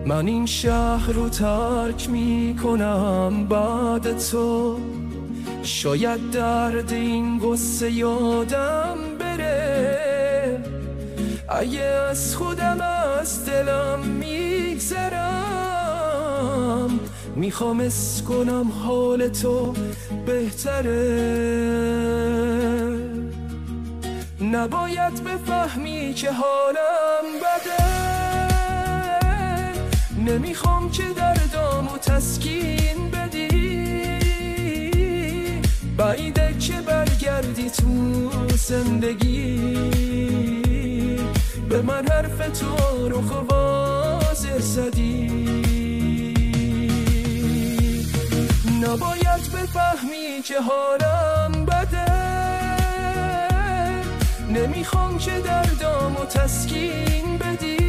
من این شهر رو ترک میکنم بعد تو، شاید درد این قصه یادم بره. اگه از خودم از دلم میگذرم، میخوام حس کنم حال تو بهتره. نباید بفهمی که حالم بده، نمیخوام که دردامو تسکین بدی. بعیده که برگردی تو زندگی، به من حرف تو رو واضح زدی. نباید بفهمی که حالم بده، نمیخوام که دردامو تسکین بدی.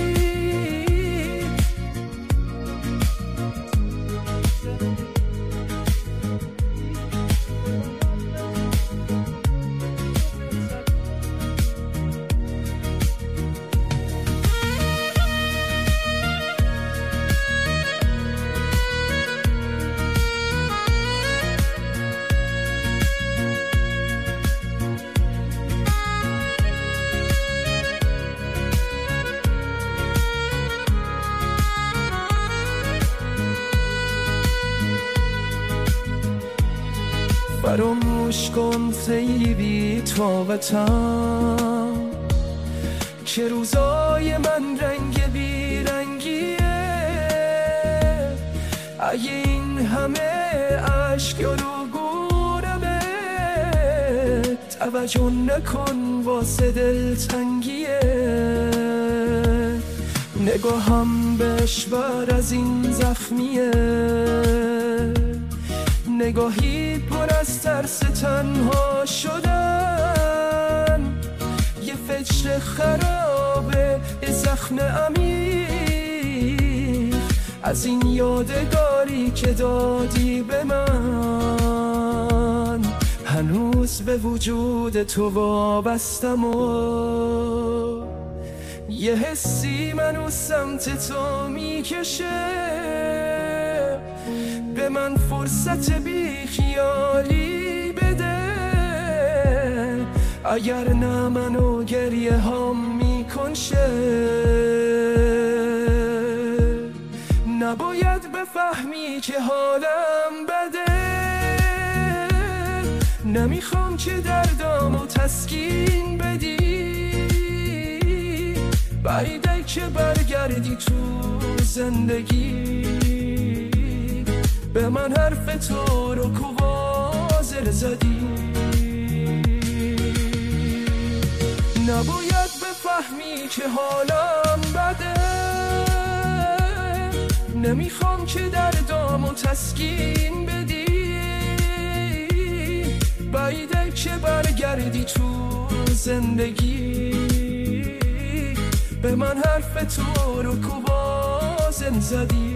فراموش کن خیلی بی طاقتم، که روزای من رنگ بی رنگیه. اگه این همه عشق رو گورمه، توجه نکن واسه دلتنگیه. نگاهم بهش بر از این زخمیه، نگاهی پر از ترس تنها شدن. یه فکر خرابه، یه زخم عمیق از این یادگاری که دادی به من. هنوز به وجود تو وابستم و یه حسی منو سمت تو میکشه. به من فرصت بی خیالی بده، اگر نه منو گریه هم میکنشه. نباید بفهمی که حالم بده، نمیخوام که دردامو تسکین بدی. بعیده که برگردی تو زندگی، به من حرف تو رو واضح زدی. نباید بفهمی که حالم بده، نمیخوام که دردامو تسکین بدی. بعیده که برگردی تو زندگی، به من حرف تو رو واضح زدی.